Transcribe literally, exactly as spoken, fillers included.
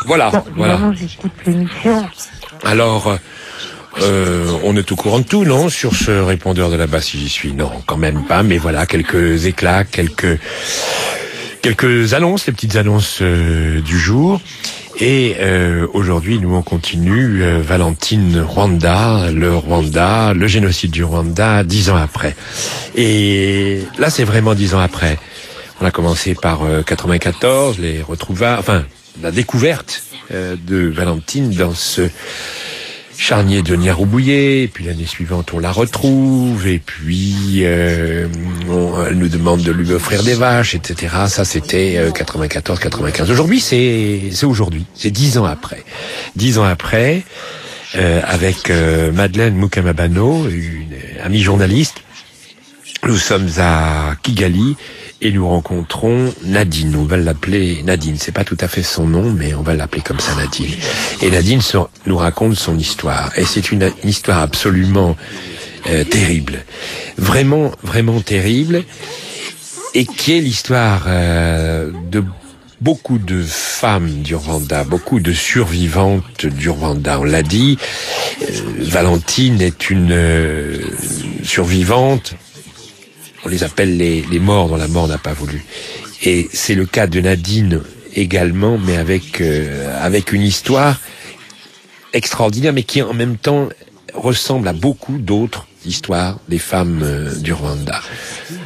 Voilà, Bon, voilà. évidemment, j'écoute l'émission. Alors, euh, on est au courant de tout, non, sur ce répondeur de là-bas, si j'y suis? Non, quand même pas, mais voilà, quelques éclats, quelques quelques annonces, les petites annonces euh, du jour. Et euh, aujourd'hui, nous, on continue euh, Valentine Rwanda, le Rwanda, le génocide du Rwanda, dix ans après. Et là, c'est vraiment dix ans après. On a commencé par euh, quatre-vingt-quatorze, les retrouvailles, enfin, la découverte euh, de Valentine dans ce charnier de Niaroubouye, et puis l'année suivante on la retrouve, et puis euh, on, elle nous demande de lui offrir des vaches, et cetera. Ça c'était euh, quatre-vingt-quatorze quatre-vingt-quinze. Aujourd'hui c'est c'est aujourd'hui, c'est dix ans après. Dix ans après, euh, avec euh, Madeleine Mukamabano, une amie journaliste, nous sommes à Kigali et nous rencontrons Nadine. On va l'appeler Nadine. C'est pas tout à fait son nom, mais on va l'appeler comme ça, Nadine. Et Nadine nous raconte son histoire. Et c'est une, une histoire absolument euh, terrible. Vraiment, vraiment terrible. Et qui est l'histoire euh, de beaucoup de femmes du Rwanda, beaucoup de survivantes du Rwanda. On l'a dit, euh, Valentine est une euh, survivante. On les appelle les, les morts dont la mort n'a pas voulu. Et c'est le cas de Nadine également, mais avec euh, avec une histoire extraordinaire, mais qui en même temps ressemble à beaucoup d'autres histoires des femmes euh, du Rwanda.